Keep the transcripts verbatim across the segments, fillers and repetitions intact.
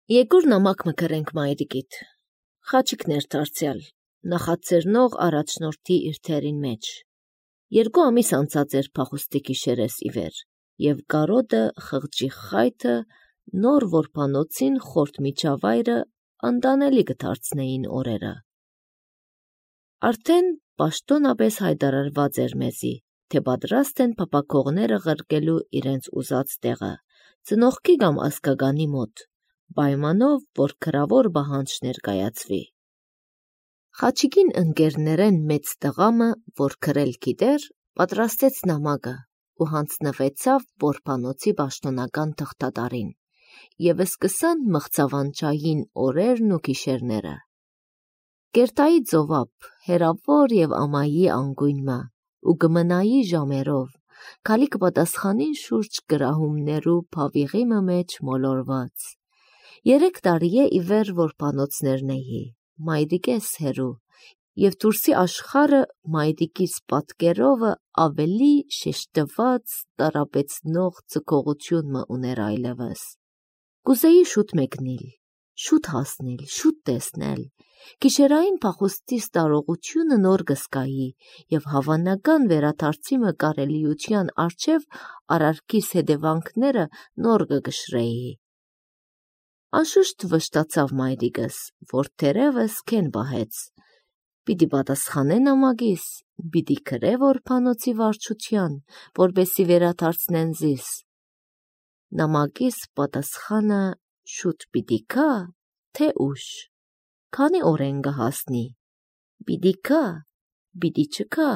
Եկուր նամակ մկրենք մայրիկիդ, խաչիկներ դարձյալ, նախաձեռնող առաջնորդի իր թերին մեջ։ Երկու ամիս անցած էր փախուստի գիշերես ի վեր, և կարոտը, խղճի խայթը, նոր որբանոցին խորտ միջավայրը անտանելի կդարձնեին օրերը։ Արդեն պաշտոնապես հայտարարված էր մեզի, թե պատրաստ են փափաքողները ղրկելու իրենց ուզած տեղը, ծնողքի կամ ազգագանի մոտ, պայմանով, որ քրավոր պահանջ ներկայացվի։ Խաչիկին ընկերներեն մեծ տղամը, որ քրել գիտեր, պատրաստեց նամակը ու հանձնվեցավ որբանոցի պաշտոնական թղթատարին, և սկսան մղձավանջային օրերն ու գիշերները։ Կերտայի ծովափ, հեռավոր և ամայի անգույնը ու գմնայի ժամերով, քալի կպատասխանին շուրջ գրահումներու փավիղիմը մեջ մոլորված։ Երեք տարի է ի վեր որբանոցներն էի, մայրիկես հերու, և դուրսի աշխարը մայրիկիս պատկերովը ավելի շեշտված, տարապեցնող ձգողություն մը ուներ այլևս։ Կուզեի շուտ մեկնիլ, շուտ հասնիլ, շուտ տեսնել, գիշերային փախուստի ստարողությունը նոր կզգայի և հավանական վերադարձի մը կարելիության առջև արարքիս հետևանքները նոր կգշրեի։ Անշուշտ վշտացավ մայրիկս, որ թերևս քեն պահեց, պիտի պատասխանե նամակիս, պիտի գրե որբանոցի վարչության, որպեսզի վերադարձնեն զիս։ Նամակիս պատասխանը շուտ պիտի գա, թե ուշ, քանի օրեն կհասնի, պիտի գա, պիտի չգա։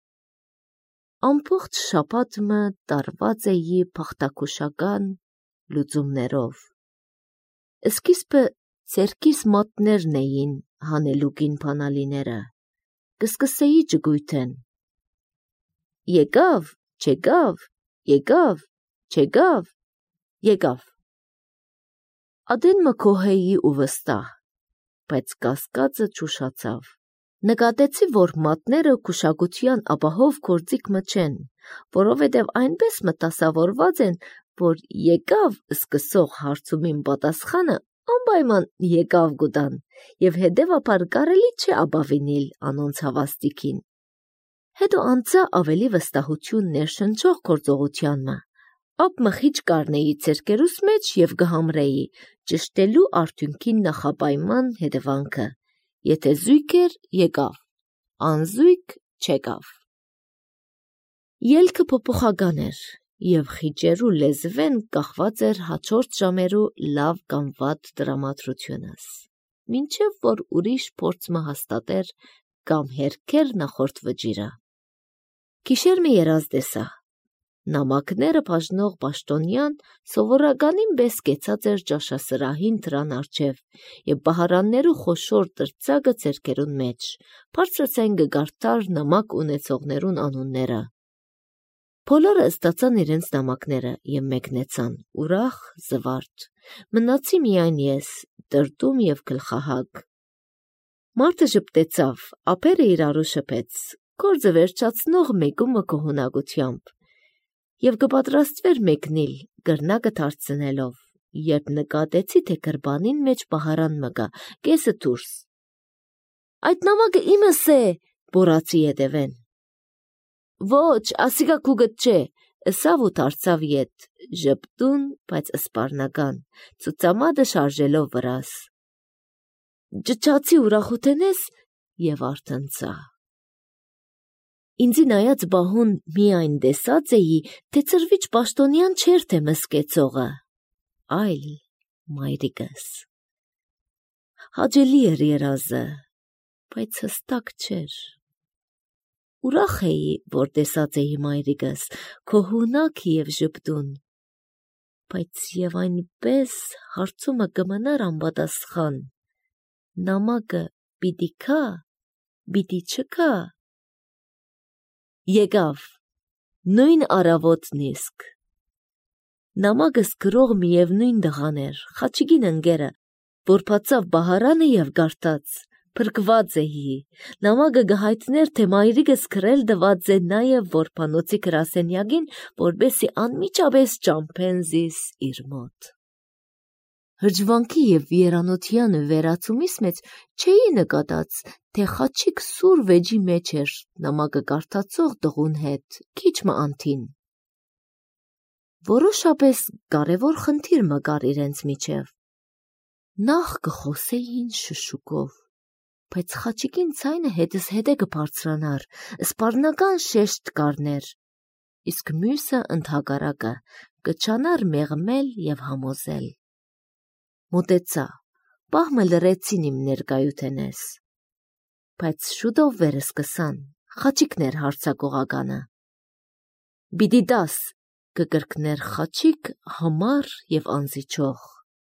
Ամբողջ շաբաթը տարված էի փախտակուշական լուծումներով։ Սկիզբը ձեռքիս մատներն էին հանելուկին բանալիները, կսկսեի ջգույթեն։ Եկավ, չեկավ, եկավ, չեկավ, եկավ։ Ադեն մը քոհեի ու վստահ, բայց կասկածը ճուշացավ։ Նկատեցի, որ մատները կուշակության ապահով գործիք մը չեն, որովհետև այնպես մտասավորված են, որ եկավ սկսող հարցումին պատասխանը անպայման եկավ գուտան, և հետևաբար կարելի չէ ապավինել անոնց հավաստիքին։ Հետո անցա ավելի վստահություն ներշնչող գործողության մը, ապ մխիչ կառնեի ձեռքերուս մեջ և կհամրեի ճշտելու արդյունքին նախապայման հետևանքը, եթե զույգ էր, եկավ, անզույգ չեկավ։ Ելքը փոփոխական էր, և խիճերու լեզվեն կախված էր հաջորդ ժամերու լավ կամ վատ տրամադրությունս, մինչև որ ուրիշ փորձ մը հաստատեր կամ հերքեր նախորդ վճիռը։ Գիշեր մը երազ տեսա։ Նամակները բաժնող պաշտոնյան սովորականին պես կեցած էր ճաշասրահին դրան առջև և պահարաններու խոշոր տրծակը ձեռքերուն մեջ, բարձրացայն կգարդար նամակ ունեցողներուն անունները։ Բոլորը ստացան իրենց նամակները և մեկնեցան, ուրախ, զվարթ, մնացի միայն ես, տրտում և գլխահագ։ Մարդը ժպտեցավ, ափերը իրարու շփեց, գործը վերջացնող մեկումը գոհունակությամբ, և կպատրաստվեր մեկնիլ, կրնակը դարձնելով, երբ նկատեցի, թե գրբանին մեջ պահարան մը կա, կեսը դուրս։ Այդ նամակը իմս է, բորացի ետևեն։ Ոչ, ասիկա քուգդ չէ, ըսավ ու դարձավ ետ, ժպտուն, բայց սպառնական, ցուցամատը շարժելով վրաս։ Ջչացի ուրախութենես և արթնցա։ Ինձի նայած բահուն միայն տեսած էի, թե ծրվիչ պաշտոնյան չէր թե մսկեցողը, այլ մայրիկս։ Հաճելի էր երազը, բայց հստակ չէր։ Ուրախ էի, որ տեսած էի մայրիկս, գոհունակ և ժպտուն, բայց և այնպես հարցումը կմնար անպատասխան. նամակը պիտի գա, պիտի չգա։ Եկավ, նույն առավոտն իսկ։ Նամակս գրող միևնույն տղան էր, Խաչիկին ընկերը, որ բացավ պահարանը և կարդաց. Փրկված էի։ Նամակը կհայտներ, թե մայրիկս գրել տված է նաև որբանոցի գրասենյակին, որպեսզի անմիջապես ճամփեն զիս իր մոտ։ Հրճվանքի և երանության վերացումից մեջ չէի նկատած, թե խաչիկ սուր վեճի մեջ էր նամակը կարդացող տղուն հետ, քիչ մը անթին։ Որոշապես կարևոր խնդիր մկար իրենց միջև։ Նախ կխոսեին շշուկով, բայց խաչիկին ցայնը հետս հետե կբարձրանար, սպառնական շեշտ կառներ, իսկ մյուսը ընդհակառակը կչանար մեղմել և համոզել։ Մոտեցա, պահմը լրեցին իմ ներկայութենես, բայց շուտով վերսկսան, խաչիկն էր հարցակողականը։ Բիդի դաս, կկրկներ խաչիկ համառ և անզիջող։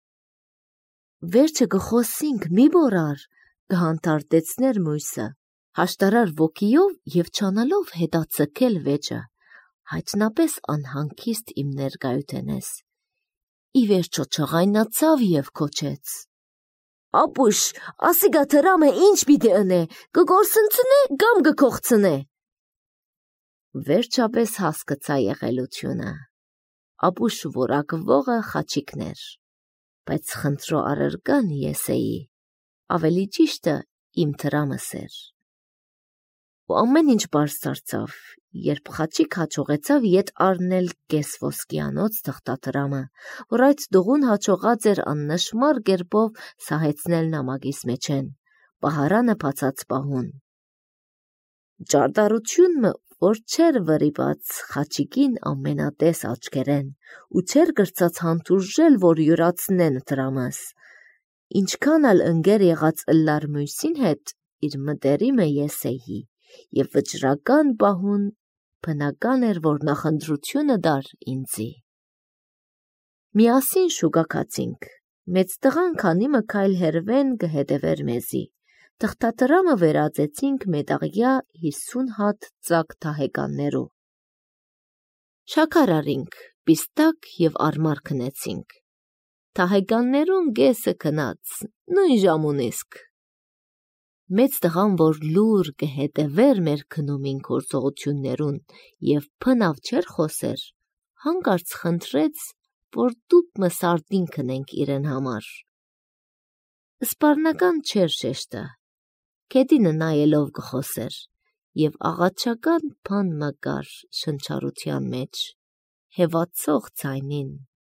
Վերջը կխոսինք, մի բորար, կհանդարտեցներ մույսը, հաշտարար ոգիով և չանալով հետացկել վեճը, հայտնապես անհանգիստ իմ ներկայութենես։ Ի վերջո չղայնացավ և քոչեց. «Ապուշ, ասիգա թրամը ինչ պիտի ընե, կգործընծնե կամ կքողցնե»։ Վերջապես հասկացա եղելությունը։ Ապուշ որակվողը խաչիկն էր, բայց խնդրո առարկան ես էի, ավելի ճիշտը իմ թրամս էր։ Ու ամեն ինչ պարզ դարձավ, երբ խաչիկ հաջողեցավ ետ առնել կես ոսկիանոց թղթադրամը, որ այդ դուղուն հաջողած էր աննշմար կերպով սահեցնել նամակիս մեջեն, պահարանը բացած պահուն։ Ճարտարությունը, որ չէր վրիպած խաչիկին ամենատես աչքերեն ու չէր կրծած հանդուրժել, որ յուրացնեն դրամս, ինչքան ալ ընկեր եղած ըլլար մույսին հետ, իր մտերիմը ես էի, և վճռական պահուն բնական էր, որ նախընտրությունը դար ինձի։ Միասին շուկա գացինք, մեծ տղան քանի մը քայլ հեռվեն կհետևեր մեզի, թղթադրամը վերածեցինք մետաղյա հիսուն հատ ծակ թահեկաններու։ Շաքար առինք, պիստակ և արմար քնեցինք։ Թահեկաններուն կեսը քնած, նույն ժամուն իսկ։ Մեծ տղան, որ լուր կհետևեր մեր քնումին գործողություններուն և փնավ չեր խոսեր, հանկարծ խնդրեց, որ տուփ մը սարդին քնենք իրեն համար։ Սպառնական չէր շեշտը, գետինը նայելով կխոսեր, և աղաչական բան մը կար շնչառության մեջ, հևացող ձայնին։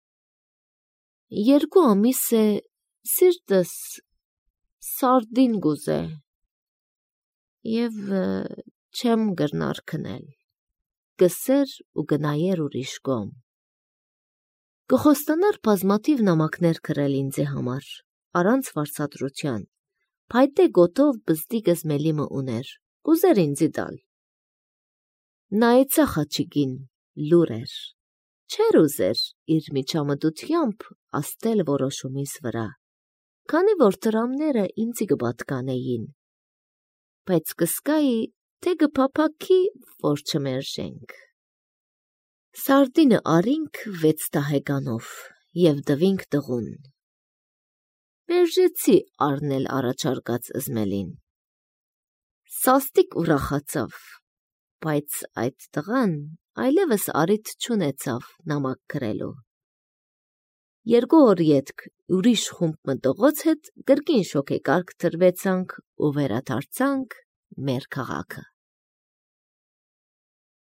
Երկու ամիս է սիրտս սարդին կուզե և չեմ կրնար քնել, կսեր ու կնայեր ուրիշ կողմ։ Կխոստանար բազմաթիվ նամակներ գրել ինձի համար, առանց վարձատրության, փայտե գոտով բզդիկս մելիմը ուներ, կուզեր ինձի տալ։ Նայեցա խաչիկին, լուր էր, չէր ուզեր իր միջամտությամբ աստել որոշումիս վրա, քանի որ դրամները ինձի կպատկանեին, բայց կսկայի, թե կփափագի, որ չմերժենք։ Սարդինը առինք վեց տահեկանով և տվինք տղուն։ Մերժեցի առնել առաջարկած ըզմելին։ Սաստիկ ուրախացավ, բայց այդ տղան այլևս առիթ չունեցավ նամակ գրելու։ Երկու օր ետք ուրիշ խումբ մտողոց հետ կրկին շոգեկարգ դրվեցանք ու վերադարձանք մեր քաղաքը։